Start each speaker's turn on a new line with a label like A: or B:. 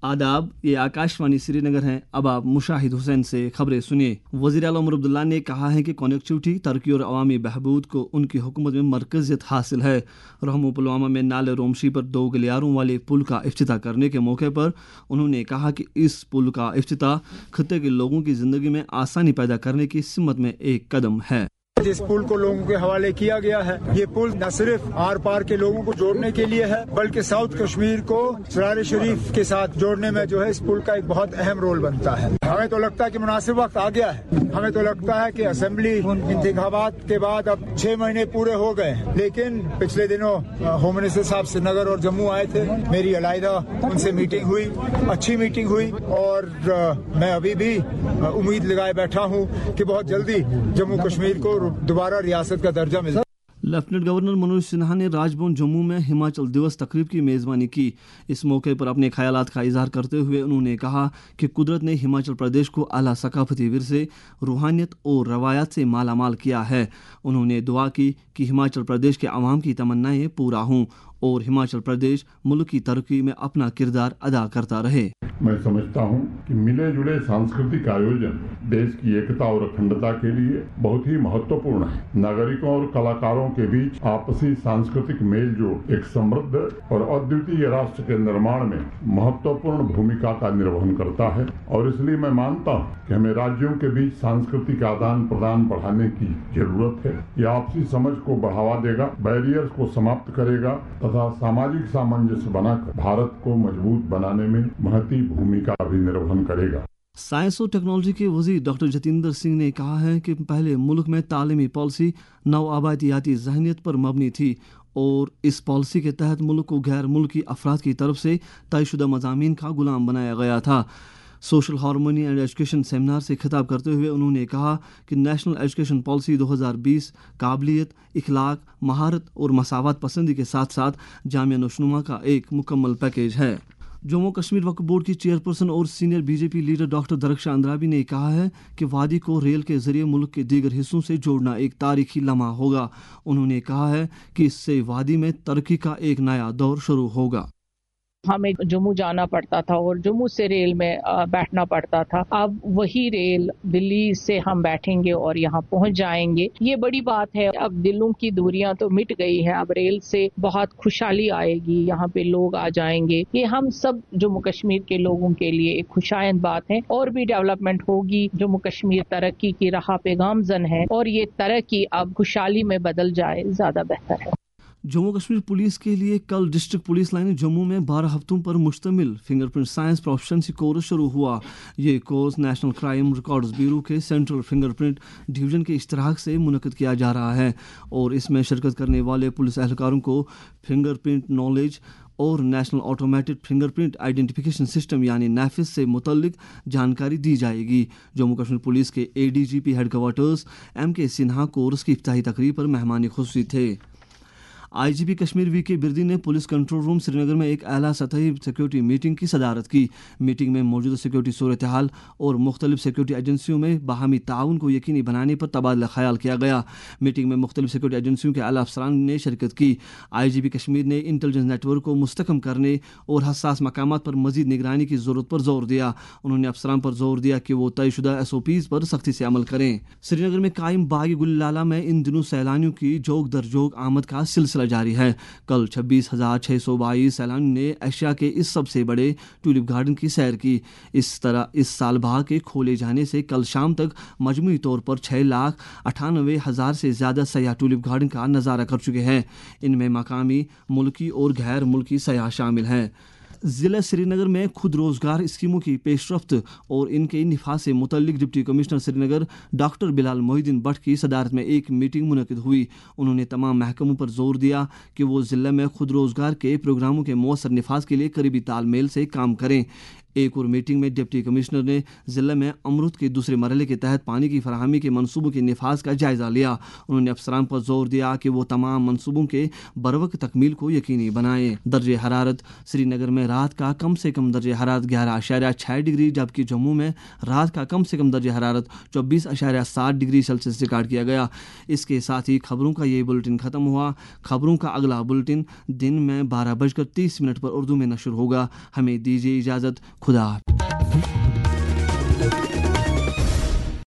A: आदाब, ये आकाशवाणी श्रीनगर है। अब आप मुशाहिद हुसैन से खबरें सुनिए। वज़ीर आला उमर अब्दुल्ला ने कहा है कि कनेक्टिविटी, तरक्की और अवामी बहबूद को उनकी हुकूमत में मरकज़ियत हासिल है। रहमो पुलवामा में नाले रोमशी पर 2 गलियारों वाले पुल का इफ्तिताह करने के मौके पर उन्होंने कहा कि इस पुल का इफ्तिताह खित्ते के लोगों की ज़िंदगी में आसानी पैदा करने की सिमत में एक कदम है।
B: जिस पुल को लोगों के हवाले किया गया है, ये पुल न सिर्फ आर पार के लोगों को जोड़ने के लिए है, बल्कि साउथ कश्मीर को सरार शरीफ के साथ जोड़ने में जो है इस पुल का एक बहुत अहम रोल बनता है। हमें तो लगता है कि मुनासिब वक्त आ गया है। हमें तो लगता है कि असेंबली इंतखाबात के बाद अब 6 महीने पूरे हो गए, लेकिन पिछले दिनों होम मिनिस्टर साहब श्रीनगर और जम्मू आए थे। मेरी अलहदा उनसे मीटिंग हुई, अच्छी मीटिंग हुई, और मैं अभी भी उम्मीद लगाए बैठा हूँ कि बहुत जल्दी जम्मू कश्मीर को दोबारा रियासत का दर्जा मिला।
A: लेफ्टिनेंट गवर्नर मनोज सिन्हा ने राजभवन जम्मू में हिमाचल दिवस तकरीब की मेज़बानी की। इस मौके पर अपने ख्यालात का इजहार करते हुए उन्होंने कहा कि कुदरत ने हिमाचल प्रदेश को आला सकाफती विरसे, रूहानियत और रवायात से मालामाल किया है। उन्होंने दुआ की कि हिमाचल प्रदेश के अवाम की तमन्नाएं पूरा हों और हिमाचल प्रदेश मुल्क की तरक्की में अपना किरदार अदा करता रहे।
C: मैं समझता हूँ कि मिले जुले सांस्कृतिक आयोजन देश की एकता और अखंडता के लिए बहुत ही महत्वपूर्ण है। नागरिकों और कलाकारों के बीच आपसी सांस्कृतिक मेलजोल एक समृद्ध और अद्वितीय राष्ट्र के निर्माण में महत्वपूर्ण भूमिका का निर्वहन करता है, और इसलिए मैं मानता हूँ कि हमें राज्यों के बीच सांस्कृतिक आदान प्रदान बढ़ाने की जरूरत है। यह आपसी समझ को बढ़ावा देगा, बैरियर्स को समाप्त करेगा तथा सामाजिक सामंजस्य बनाकर भारत को मजबूत बनाने में महती भूमिका भी निर्वहन करेगा।
A: साइंस और टेक्नोलॉजी के वज़ीर डॉक्टर जतिंदर सिंह ने कहा है कि पहले मुल्क में तालीमी पॉलिसी नव-आबादियाती ज़हनियत पर मबनी थी और इस पॉलिसी के तहत मुल्क को गैर मुल्की अफराद की तरफ से तयशुदा मज़ामीन का गुलाम बनाया गया था। Social harmony and education seminar से खिताब करते हुए उन्होंने कहा कि नेशनल एजुकेशन पॉलिसी 2020 काबिलियत, इखलाक, महारत और मसावत पसंदी के साथ साथ जामिया नशनुमा का एक मुकम्मल पैकेज है। जम्मू कश्मीर वक्फ बोर्ड की चेयरपर्सन और senior BJP leader doctor Darakhshan Andrabi ने कहा है कि वादी को रेल के जरिए मुल्क के दीगर हिस्सों से जोड़ना एक तारीखी लम्हा होगा। उन्होंने कहा है कि इससे वादी में तरक्की का एक नया दौर शुरू होगा।
D: हमें जम्मू जाना पड़ता था और जम्मू से रेल में बैठना पड़ता था। अब वही रेल दिल्ली से हम बैठेंगे और यहाँ पहुँच जाएंगे। ये बड़ी बात है। अब दिलों की दूरियां तो मिट गई है। अब रेल से बहुत खुशहाली आएगी, यहाँ पे लोग आ जाएंगे। ये हम सब जम्मू कश्मीर के लोगों के लिए एक खुशायंद बात है। और भी डेवलपमेंट होगी। जम्मू कश्मीर तरक्की की राह पे गामजन है और ये तरक्की अब खुशहाली में बदल जाए, ज्यादा बेहतर है।
A: जम्मू कश्मीर पुलिस के लिए कल डिस्ट्रिक्ट पुलिस लाइन जम्मू में 12 हफ्तों पर मुश्तमिल फिंगरप्रिंट साइंस प्रोफिशिएंसी कोर्स शुरू हुआ। ये course national crime records bureau के सेंट्रल फिंगरप्रिंट डिवीजन के इश्तराक से मुनक़िद किया जा रहा है और इसमें शिरकत करने वाले पुलिस एहलकारों को फिंगरप्रिंट नॉलेज और national automated fingerprint identification system यानी नेफिस से मुतल्लिक जानकारी दी जाएगी। जम्मू कश्मीर पुलिस के ADGP headquarters MK Sinha course की इफ्तिताही तकरीब पर मेहमान खुसूसी थे। IGP कश्मीर VK बिरदी ने पुलिस कंट्रोल रूम श्रीनगर में एक आला सतही सिक्योरिटी मीटिंग की सदारत की। मीटिंग में मौजूदा सिक्योरिटी सूरत हाल और मुख्तलिफ सिक्योरिटी एजेंसियों में बाहमी ताउन को यकीनी बनाने पर तबादला ख्याल किया गया। मीटिंग में मुख्तलिफ सिक्योरिटी एजेंसियों के आला अफसरान ने शिरकत की। IGP कश्मीर ने इंटेलिजेंस नेटवर्क को मुस्तकम करने और हसास मकामात पर मजीद निगरानी की जरूरत पर जोर दिया। उन्होंने अफसरान पर जोर दिया कि वो तयशुदा SOPs पर सख्ती से अमल करें। श्रीनगर में कायम बाग गुललाला में इन दिनों सैलानियों की जोग दर जोग आमद का सिलसिला जारी है। कल 26,622 सैलानियों ने एशिया के इस सबसे बड़े ट्यूलिप गार्डन की सैर की। इस तरह इस साल बाग के खोले जाने से कल शाम तक मजमूई तौर पर 6,98,000 से ज्यादा सयाह ट्यूलिप गार्डन का नज़ारा कर चुके हैं। इनमें मकामी, मुल्की और गैर मुल्की सयाह शामिल हैं। ज़िला श्रीनगर में खुद रोज़गार स्कीमों की पेशरफ्त और इनके निफाज से मुतल्लिक deputy commissioner Srinagar doctor Bilal Mohiuddin Bhat की सदारत में एक मीटिंग मुनक़िद हुई। उन्होंने तमाम महकमों पर जोर दिया कि वो ज़िले में खुद रोज़गार के प्रोग्रामों के मौसर निफाज के लिए करीबी तालमेल से काम करें। ایک اور میٹنگ میں ڈپٹی کمشنر نے ضلع میں امرت کے دوسرے مرحلے کے تحت پانی کی فراہمی کے منصوبوں کے نفاذ کا جائزہ لیا۔ انہوں نے افسران پر زور دیا کہ وہ تمام منصوبوں کے بروقت تکمیل کو یقینی بنائیں۔ درجہ حرارت سری نگر میں رات کا کم سے کم درجہ حرارت 11.6 ڈگری جبکہ جموں میں رات کا کم سے کم درجہ حرارت 24.7 ڈگری سیلسیس ریکارڈ کیا گیا۔ اس کے ساتھ ہی خبروں کا یہ بلٹن ختم ہوا۔ خبروں کا اگلا بلٹن دن میں 12:30 پر اردو میں نشر ہوگا۔ ہمیں دیجیے اجازت۔ خدا